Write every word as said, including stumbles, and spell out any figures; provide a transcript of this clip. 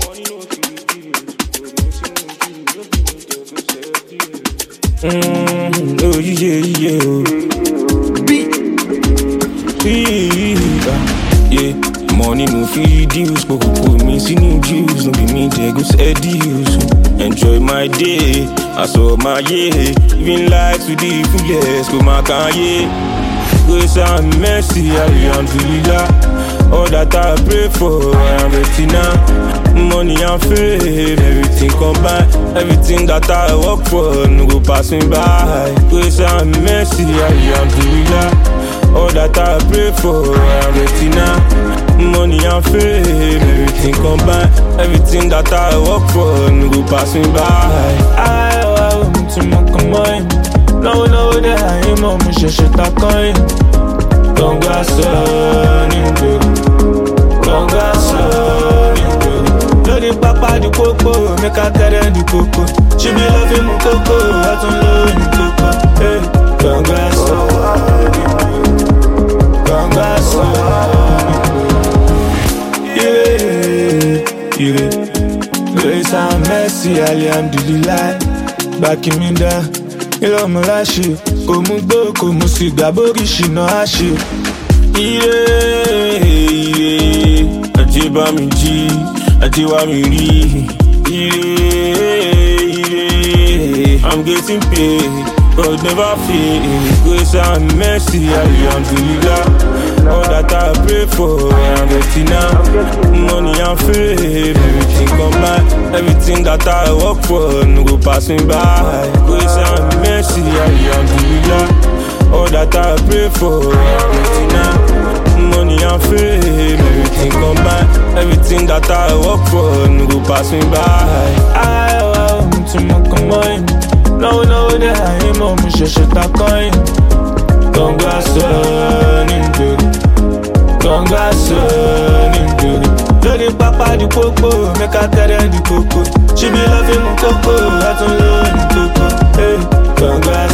Mm, oh yeah, yeah, oh. Beat, yeah. Money no feed you, spoke put me singing juice, no be me they go seduce. Enjoy my day, I saw my yeah. Even life to the fullest, go my kanye. Grace and mercy, alhamdulillah. All that I pray for, I am ready now. Money and fame, everything combined. Everything that I work for, no go pass me by. Grace and mercy, alhamdulillah. All that I pray for, I am ready now. Money and fame, everything combined. Everything that I work for, no go pass me by. I want to make a mind. No, no, that I am on my shit, I can't. Congrats, son, congrats, son. Lodi papa du coco, make a terrain du coco. She be loving mon coco, I don't love you coco. Hey, congrats, son, congrats, son. Yeah, yeah. Grace and mercy, alhamdulillah. Back in me down, you love me like shit. Como gbó, como sì gbà borí ṣìnà àṣẹ. Ire, ire, àti bá mi jí, àti wá mi rí. Ire, ire, I'm getting paid, but never fail. Grace and mercy, alhamdulillah. All that I pray for, I'm getting now. Money and fame, everything combined. Everything that I work for, no go pass me by. Grace and mercy, alhamdulillah. All that I pray for, I'm getting now. Money and fame, everything combined. Everything that I work for, no go pass me by. I want to make a mind. No, no, that I am on my shit, I can't. Congrats, son, congrats, son. Lodi papa du coco, make a terrain du coco. She be loving mon coco, I don't love you coco. Hey, congrats.